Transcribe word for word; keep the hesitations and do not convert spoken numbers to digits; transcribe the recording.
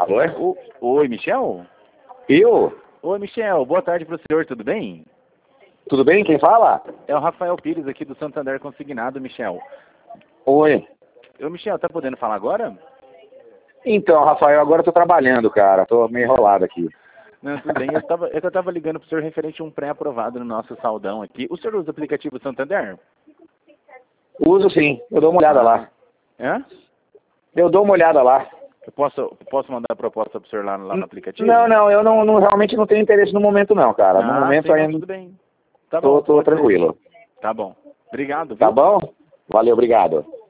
Alô? O, oi, Michel? Eu? Oi, Michel. Boa tarde para o senhor, tudo bem? Tudo bem? Quem fala? É o Rafael Pires aqui do Santander Consignado, Michel. Oi. Ô, Michel, tá podendo falar agora? Então, Rafael, agora eu tô trabalhando, cara. Tô meio enrolado aqui. Não, tudo bem. Eu tava, é que eu tava ligando pro senhor referente a um pré-aprovado no nosso saldão aqui. O senhor usa o aplicativo Santander? Uso sim. Eu dou uma olhada Ah, lá. é? Eu dou uma olhada lá. Eu posso, posso mandar a proposta pro senhor lá, lá no aplicativo? Não, não, eu não, não- realmente não tenho interesse no momento não, cara. No Ah, momento sim, não, ainda tudo bem. Tá tô, bom, tô pode ser. tranquilo. Tá bom. Obrigado, Tá viu? bom? Valeu, obrigado.